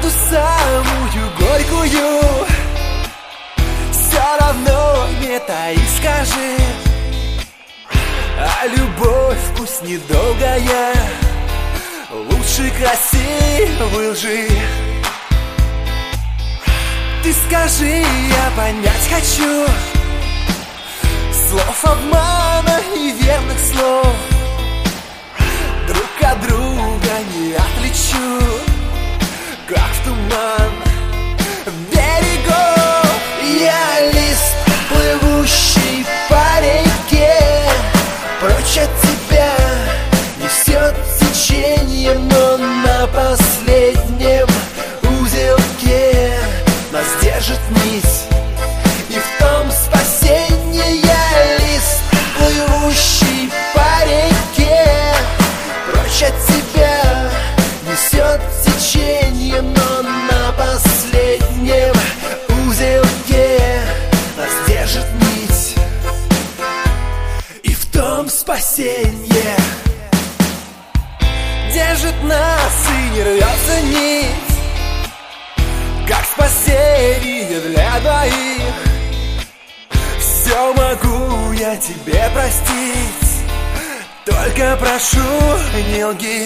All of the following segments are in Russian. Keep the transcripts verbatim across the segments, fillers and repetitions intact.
правду самую горькую все равно не таи, скажи. А любовь вкус недолгая, лучше красивой лжи. Ты скажи, я понять хочу слов обмана и верных слов. Друг от друга не отличу, как в туман берегов. Я лист, плывущий по реке, прочь от тебя несет течение, но на последнем узелке нас держит нить, и в том спасение. Я лист, плывущий по реке, прочь от тебя несет течение, но на последнем узелке нас держит нить, и в том спасение. Держит нас и не рвется нить, как спасение для двоих. Все могу я тебе простить, только прошу, не лги.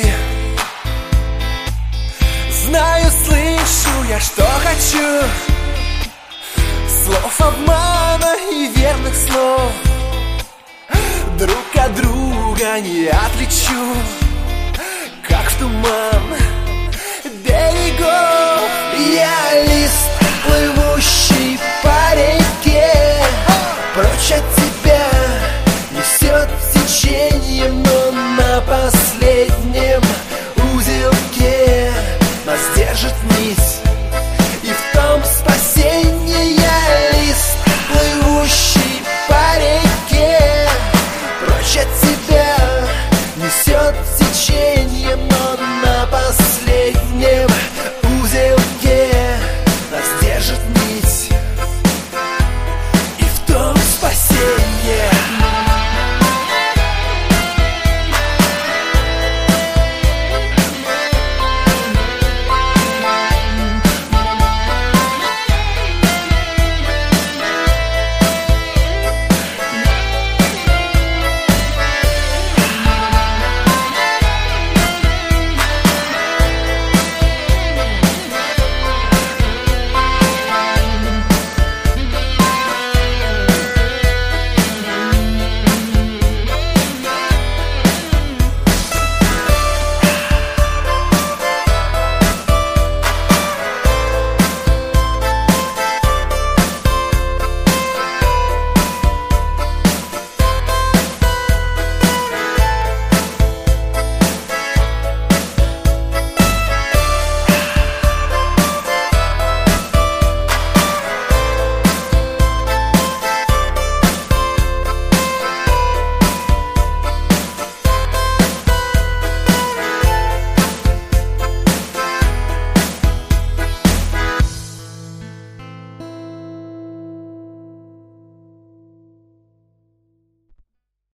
Знаю, слышу я, что хочу, слов обмана и верных слов. Друг от друга не отличу, как в туман берегов. Я лист, плывущий по реке, прочь от тебя несет течение, но на последнем узелке нас держит нить,